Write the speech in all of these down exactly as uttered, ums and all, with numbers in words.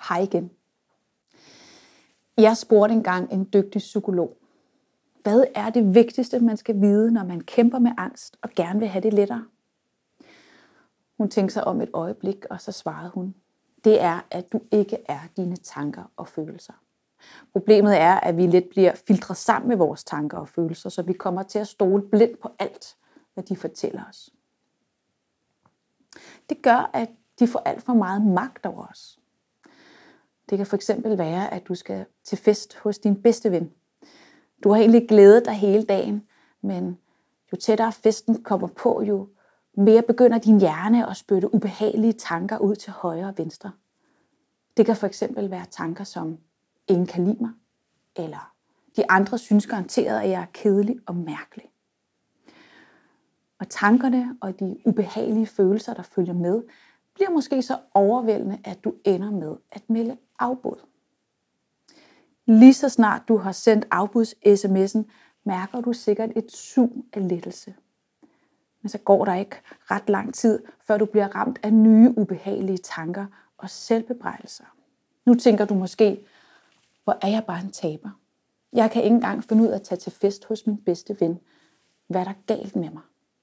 Hej igen. Jeg spurgte engang en dygtig psykolog, hvad er det vigtigste, man skal vide, når man kæmper med angst og gerne vil have det lettere? Hun tænkte sig om et øjeblik, og så svarede hun, det er, at du ikke er dine tanker og følelser. Problemet er, at vi let bliver filtreret sammen med vores tanker og følelser, så vi kommer til at stole blindt på alt, hvad de fortæller os. Det gør, at de får alt for meget magt over os. Det kan fx være, at du skal til fest hos din bedste ven. Du har egentlig glædet dig hele dagen, men jo tættere festen kommer på, jo mere begynder din hjerne at spytte ubehagelige tanker ud til højre og venstre. Det kan fx være tanker som, ingen kan lide mig, eller de andre synes garanteret, at jeg er kedelig og mærkelig. Og tankerne og de ubehagelige følelser, der følger med, bliver måske så overvældende, at du ender med at melde afbud. Lige så snart du har sendt afbuds-sms'en, mærker du sikkert et sug af lettelse. Men så går der ikke ret lang tid, før du bliver ramt af nye ubehagelige tanker og selvbebrejdelser. Nu tænker du måske, hvor er jeg bare en taber. Jeg kan ikke engang finde ud af at tage til fest hos min bedste ven. Hvad er der galt med mig?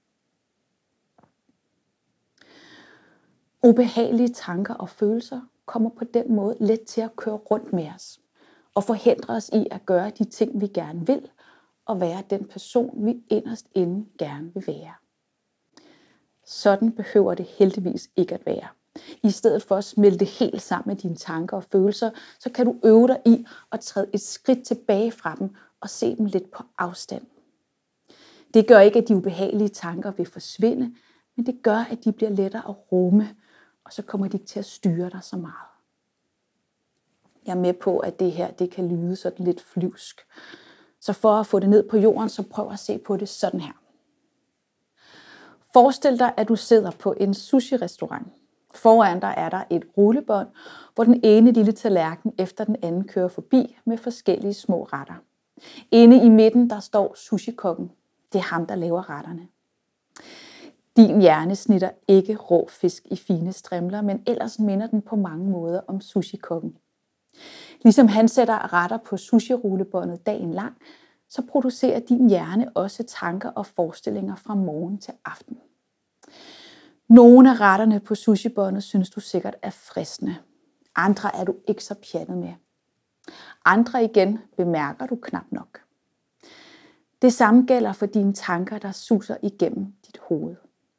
Ubehagelige tanker og følelser kommer på den måde let til at køre rundt med os og forhindre os i at gøre de ting, vi gerne vil, og være den person, vi inderst inde gerne vil være. Sådan behøver det heldigvis ikke at være. I stedet for at smelte helt sammen med dine tanker og følelser, så kan du øve dig i at træde et skridt tilbage fra dem og se dem lidt på afstand. Det gør ikke, at de ubehagelige tanker vil forsvinde, men det gør, at de bliver lettere at rumme, og så kommer de ikke til at styre dig så meget. Jeg er med på, at det her det kan lyde sådan lidt flyvsk. Så for at få det ned på jorden, så prøv at se på det sådan her. Forestil dig, at du sidder på en sushi-restaurant. Foran dig er der et rullebånd, hvor den ene lille tallerken efter den anden kører forbi med forskellige små retter. Inde i midten der står sushi-kokken. Det er ham, der laver retterne. Din hjerne snitter ikke rå fisk i fine strimler, men ellers minder den på mange måder om sushi-kokken. Ligesom han sætter retter på sushi-rullebåndet dagen lang, så producerer din hjerne også tanker og forestillinger fra morgen til aften. Nogle af retterne på sushibåndet synes du sikkert er fristende. Andre er du ikke så pjattet med. Andre igen bemærker du knap nok. Det samme gælder for dine tanker, der suser igennem dit hoved.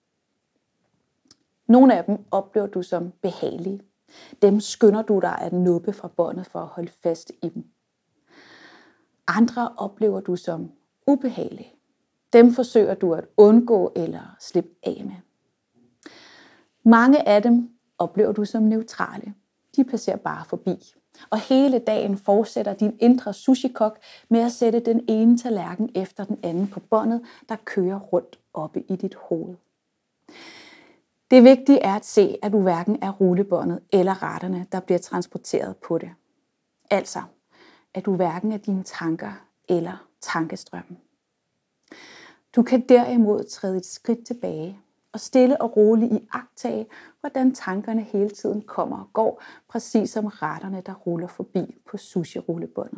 Nogle af dem oplever du som behagelige. Dem skynder du dig at nuppe fra båndet for at holde fast i dem. Andre oplever du som ubehagelige. Dem forsøger du at undgå eller slippe af med. Mange af dem oplever du som neutrale. De passerer bare forbi. Og hele dagen fortsætter din indre sushi-kok med at sætte den ene tallerken efter den anden på båndet, der kører rundt oppe i dit hoved. Det vigtige er at se, at du hverken er rullebåndet eller retterne, der bliver transporteret på det. Altså, at du hverken er dine tanker eller tankestrømmen. Du kan derimod træde et skridt tilbage og stille og roligt iagttage, hvordan tankerne hele tiden kommer og går, præcis som retterne, der ruller forbi på sushi-rullebåndet.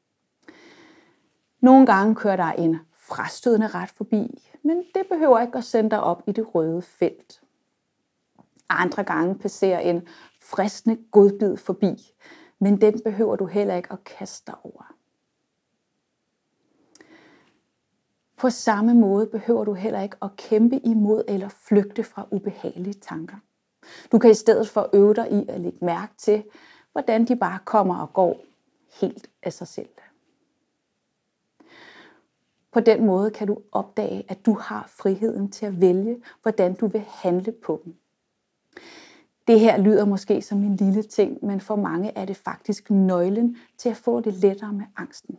Nogle gange kører der en frastødende ret forbi, men det behøver ikke at sende dig op i det røde felt. Andre gange passerer en fristende godbid forbi, men den behøver du heller ikke at kaste dig over. På samme måde behøver du heller ikke at kæmpe imod eller flygte fra ubehagelige tanker. Du kan i stedet for øve dig i at lægge mærke til, hvordan de bare kommer og går helt af sig selv. På den måde kan du opdage, at du har friheden til at vælge, hvordan du vil handle på dem. Det her lyder måske som en lille ting, men for mange er det faktisk nøglen til at få det lettere med angsten.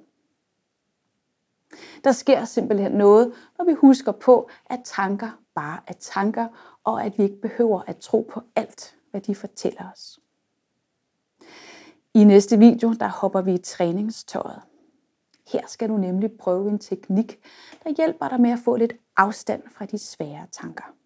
Der sker simpelthen noget, når vi husker på, at tanker bare er tanker, og at vi ikke behøver at tro på alt, hvad de fortæller os. I næste video, der hopper vi i træningstøjet. Her skal du nemlig prøve en teknik, der hjælper dig med at få lidt afstand fra de svære tanker.